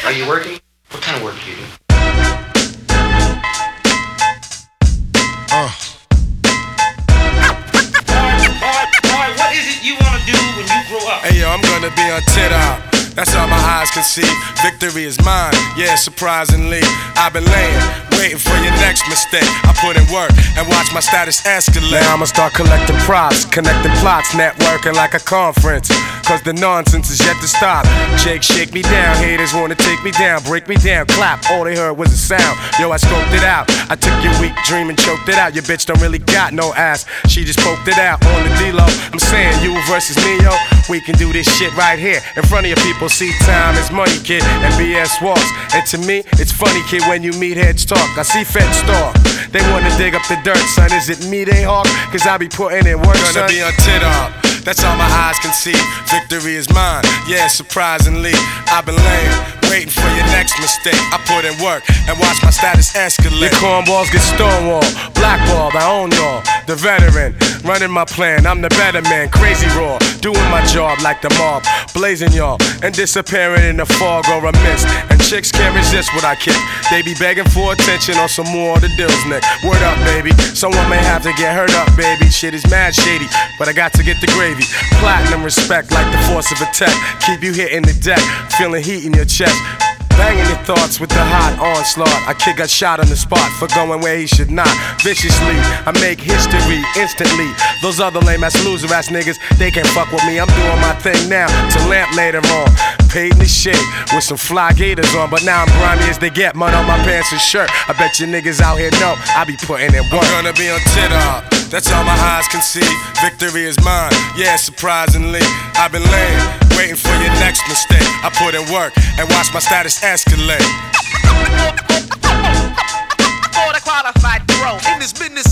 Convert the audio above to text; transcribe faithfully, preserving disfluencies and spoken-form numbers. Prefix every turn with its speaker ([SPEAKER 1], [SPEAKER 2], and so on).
[SPEAKER 1] Are you working? What kind of work do you do?
[SPEAKER 2] Uh.
[SPEAKER 1] Alright, alright, what is it you wanna do when you grow up?
[SPEAKER 2] Hey yo, I'm gonna be on Twitter. That's all my eyes can see. Victory is mine, yeah, surprisingly. I've been laying, waiting for your next mistake. I put in work and watch my status escalate. Now I'ma start collecting props, connecting plots, networking like a conference. Cause the nonsense is yet to stop. Jake, shake me down, haters wanna take me down, break me down, clap, all they heard was a sound. Yo, I scoped it out, I took your weak dream and choked it out. Your bitch don't really got no ass, she just poked it out on the D-Lo. I'm saying you versus me, yo, we can do this shit right here in front of your people. See, time is money, kid, and B S walks. And to me, it's funny, kid, when you meet heads talk. I see feds talk, they wanna dig up the dirt, son. Is it me they hawk? Cause I be putting in work, son. Gonna be on tit-up, that's all my eyes can see. Victory is mine, yeah, surprisingly. I've been laying, waiting for your next mistake. I put in work and watch my status escalate. Your cornballs get stonewalled, blackballed, I own y'all. The veteran, running my plan, I'm the better man. Crazy raw, doing my job like the mob. Blazing y'all, and disappearing in the fog or a mist. And chicks can't resist what I kick. They be begging for attention on some more of the deals, Nick. Word up, baby, someone may have to get hurt up, baby. Shit is mad shady, but I got to get the gravy. Platinum respect like the force of a tech. Keep you hitting the deck, feeling heat in your chest. Banging your thoughts with the hot onslaught. I kick a shot on the spot for going where he should not. Viciously, I make history instantly. Those other lame ass loser ass niggas, they can't fuck with me. I'm doing my thing now to lamp later on. Paid in the shade with some fly gators on, but now I'm grimy as they get. Mud on my pants and shirt. I bet you niggas out here know I be putting in work. I'm gonna be on Twitter, that's all my eyes can see. Victory is mine, yeah, surprisingly. I've been laying, waiting for your next mistake. I put in work and watch my status escalate.
[SPEAKER 3] For the qualified pro in this business.